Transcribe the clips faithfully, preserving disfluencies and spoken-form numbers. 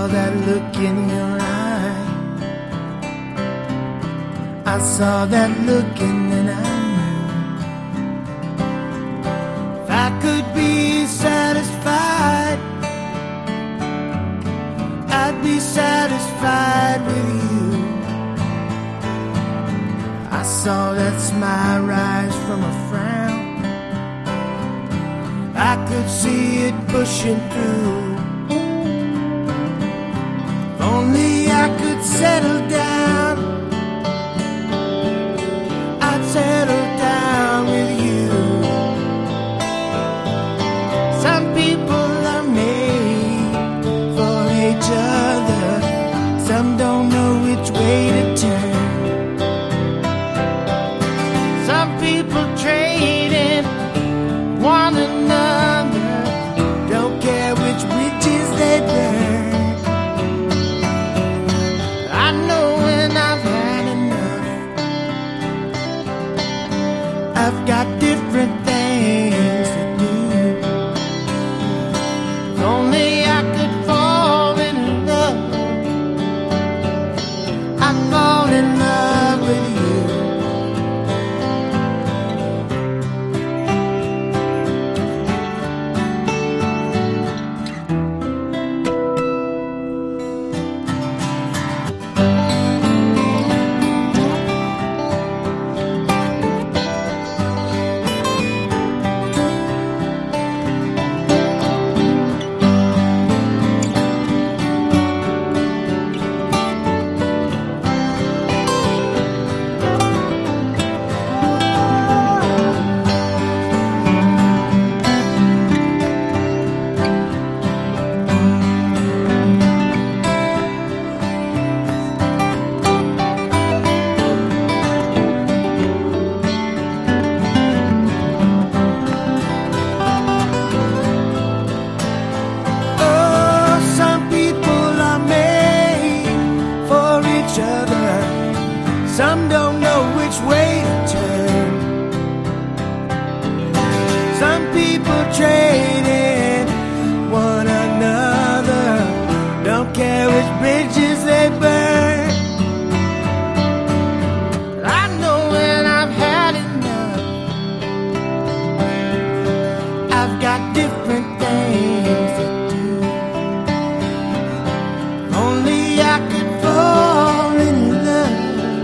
that look in your eye. I saw that look and then I knew if I could be satisfied, I'd be satisfied with you. I saw that smile rise from a frown. I could see it pushing through. If only I could settle down, I'd settle down with you. Some people are made for each other. Some don't know which way to turn. Some people trade in one another, don't care which bridges they burn. I know when I've had enough, I've got different things to do. If only I could fall in love, I'd fall in love with you. Some don't know which way to turn. Some people trade in one another, don't care which bridges they burn. I know when I've had enough, I've got different things to do. Only I could fall in love,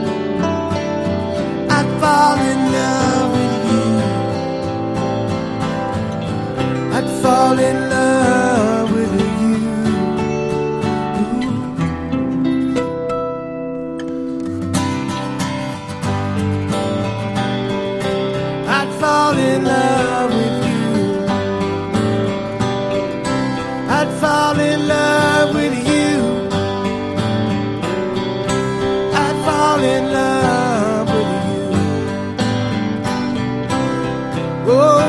fall in love with you. I'd fall in love with you. I'd fall in love with you. I'd fall in love with you. I'd fall in love with you. Oh.